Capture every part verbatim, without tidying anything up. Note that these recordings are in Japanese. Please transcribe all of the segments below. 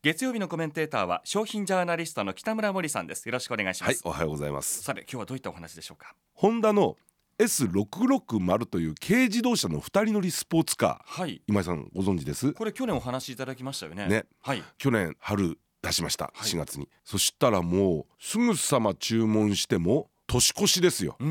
月曜日のコメンテーターは商品ジャーナリストの北村森さんです。よろしくお願いします。 はい、おはようございます。 さて今日はどういったお話でしょうか。 ホンダの エスろくろくまる という軽自動車のふたり乗りスポーツカー、はい、今井さんご存知です？ これ去年お話しいただきましたよね。 ね、 はい、 去年春出しました、 はい、 しがつに。そしたらもうすぐさま注文しても年越しですよ。うん、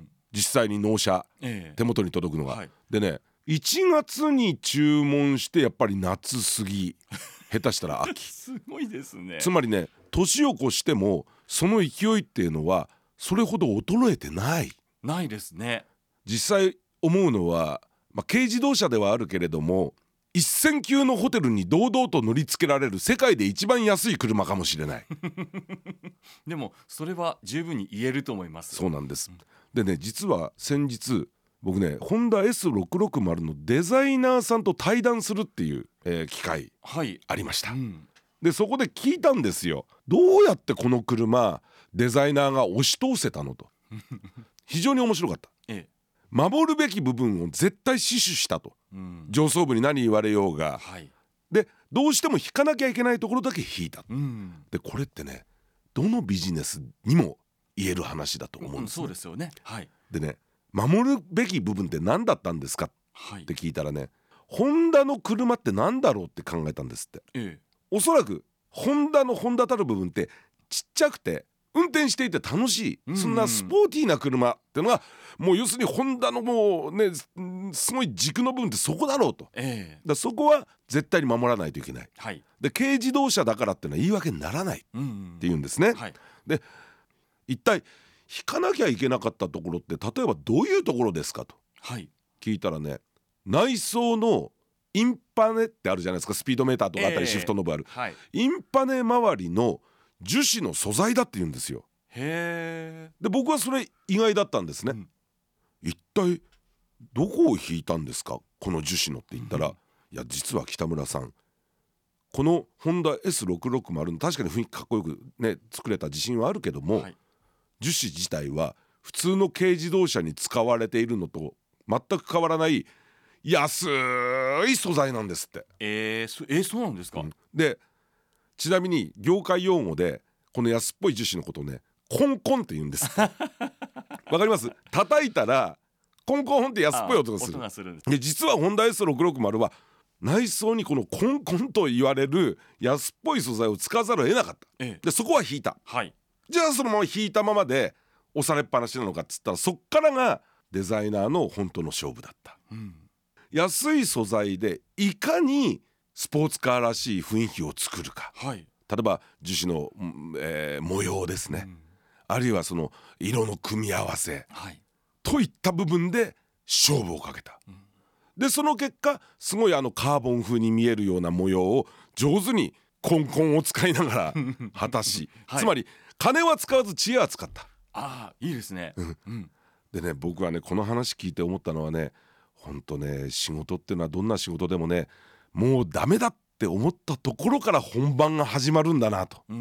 実際に納車、えー、手元に届くのが、はい、でねいちがつに注文してやっぱり夏過ぎ下手したら秋すごいですね。 つまりね年を越してもその勢いっていうのはそれほど衰えてないないですね。 実際思うのは、まあ、軽自動車ではあるけれども一線級のホテルに堂々と乗り付けられる世界で一番安い車かもしれないでもそれは十分に言えると思います。 そうなんです、うん、でね実は先日僕ねホンダ エスろくろくまる のデザイナーさんと対談するっていう、えー、機会ありました、はい、うん、でそこで聞いたんですよ。どうやってこの車デザイナーが押し通せたのと非常に面白かった、ええ、守るべき部分を絶対死守したと、うん、上層部に何言われようが、はい、でどうしても引かなきゃいけないところだけ引いた、うん、でこれってねどのビジネスにも言える話だと思うんですね、うん、そうですよね、はい、でね守るべき部分って何だったんですかって聞いたらね、ホンダの車って何だろうって考えたんですって、ええ、おそらくホンダのホンダたる部分ってちっちゃくて運転していて楽しい、そんなスポーティーな車ってのがもう要するにホンダのもうねすごい軸の部分ってそこだろうと、ええ、だそこは絶対に守らないといけない、はい、で軽自動車だからってのは言い訳にならないっていうんですね、はい、で一体引かなきゃいけなかったところって例えばどういうところですかと、はい、聞いたらね内装のインパネってあるじゃないですか。スピードメーターとかあったりシフトノブある、えーはい、インパネ周りの樹脂の素材だって言うんですよ。へー。で僕はそれ意外だったんですね、うん、一体どこを引いたんですかこの樹脂のって言ったら、うん、いや実は北村さんこのホンダ エスろくろくまる の確かに雰囲気かっこよくね作れた自信はあるけども、はい、樹脂自体は普通の軽自動車に使われているのと全く変わらない安い素材なんですって。えー、そえー、そうなんですか、うん、でちなみに業界用語でこの安っぽい樹脂のことをねコンコンって言うんですわかります？叩いたらコンコンって安っぽい音がする。音がするんです。で実はホンダ エスろくろくまる は内装にこのコンコンと言われる安っぽい素材を使わざるを得なかった、ええ、でそこは引いた、はい、じゃあそのまま引いたままで押されっぱなしなのかっつったらそっからがデザイナーの本当の勝負だった、うん、安い素材でいかにスポーツカーらしい雰囲気を作るか、はい、例えば樹脂の、えー、模様ですね、うん、あるいはその色の組み合わせ、はい、といった部分で勝負をかけた、うん、でその結果すごいあのカーボン風に見えるような模様を上手にコンコンを使いながら果たし、はい、つまり金は使わず知恵は使った。あーいいですね、うんうん、でね僕はねこの話聞いて思ったのはねほんとね仕事ってのはどんな仕事でもねもうダメだって思ったところから本番が始まるんだなと。うん、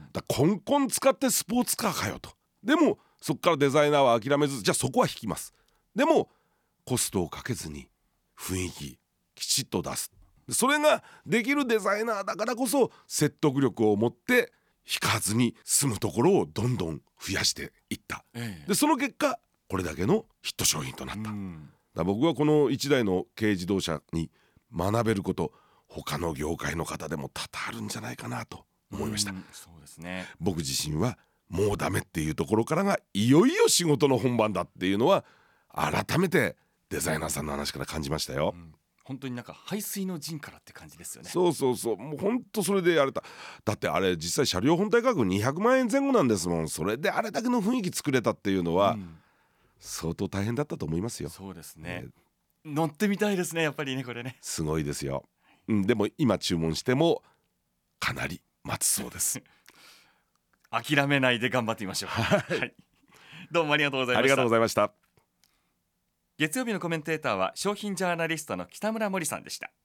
だコンコン使ってスポーツカーかよと。でもそっからデザイナーは諦めずじゃあそこは引きます。でもコストをかけずに雰囲気きちっと出す。それができるデザイナーだからこそ説得力を持って引かずに済むところをどんどん増やしていった、ええ、でその結果これだけのヒット商品となった。だ僕はこのいちだいの軽自動車に学べること他の業界の方でも多々あるんじゃないかなと思いました。そうですね。僕自身はもうダメっていうところからがいよいよ仕事の本番だっていうのは改めてデザイナーさんの話から感じましたよ、うん、本当になんか排水の陣からって感じですよね。そうそうそうもう本当それでやれた。だってあれ実際車両本体価格にひゃくまんえん前後なんですもん。それであれだけの雰囲気作れたっていうのは、うん、相当大変だったと思いますよ。そうですね、えー、乗ってみたいですねやっぱりねこれねすごいですよ、うん、でも今注文してもかなり待つそうです諦めないで頑張ってみましょうはい、はい、どうもありがとうございました。 ありがとうございました。 月曜日のコメンテーターは商品ジャーナリストの北村森さんでした。